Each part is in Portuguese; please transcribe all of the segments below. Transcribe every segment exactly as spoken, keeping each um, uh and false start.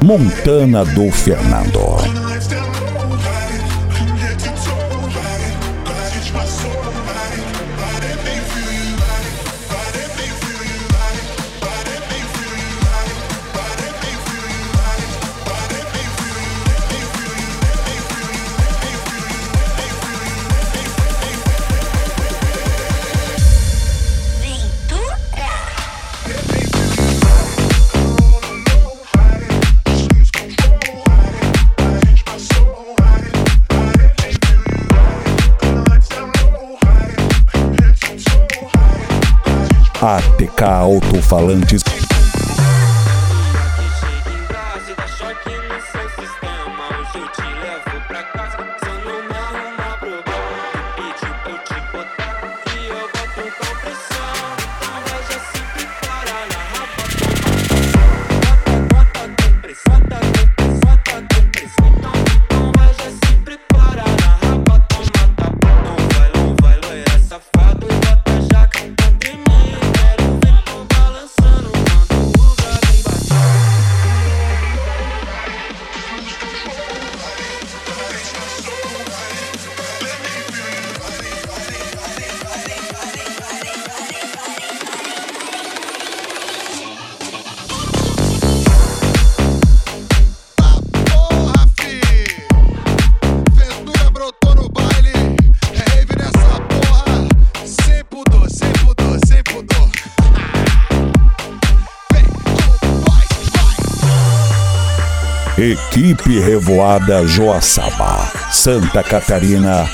Montana do Fernando. A T K Alto-Falantes. Equipe Revoada Joaçaba, Santa Catarina.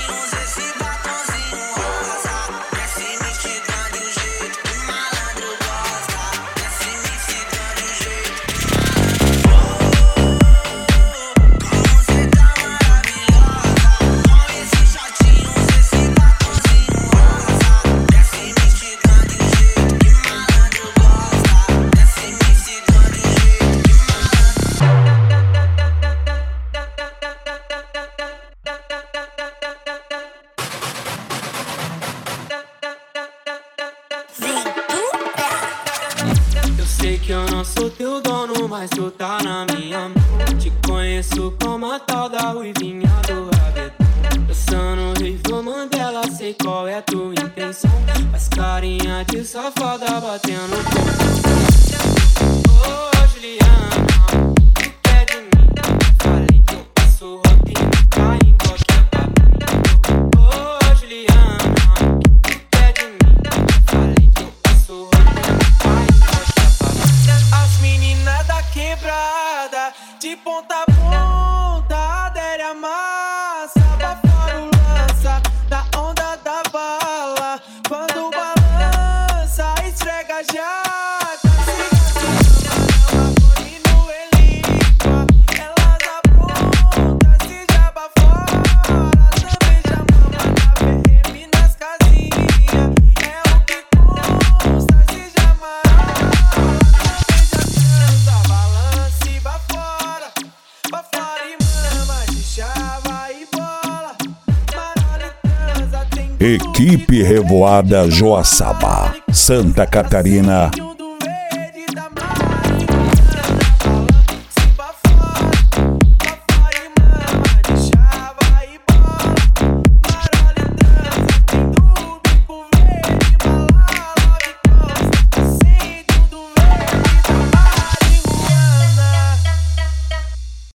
Sei que eu não sou teu dono, mas tu tá na minha mão. Te conheço como a tal da ruivinha do rabetão. Dançando Rivo Mandela, sei qual é tua intenção. Faz carinha de safada batendo ponto. Ô Juliana, tu quer de mim? Falei que eu passo rotinho, tá em qualquer papinho. Ô Juliana, tu quer de mim? Falei que eu passo rotinho, tá em qualquer papinho. As meninas da quebrada, de ponta a ponta, adere a massa, bafora o lança, da onda da bala. Quando balança, esfrega já. Equipe Revoada Joaçaba, Santa Catarina.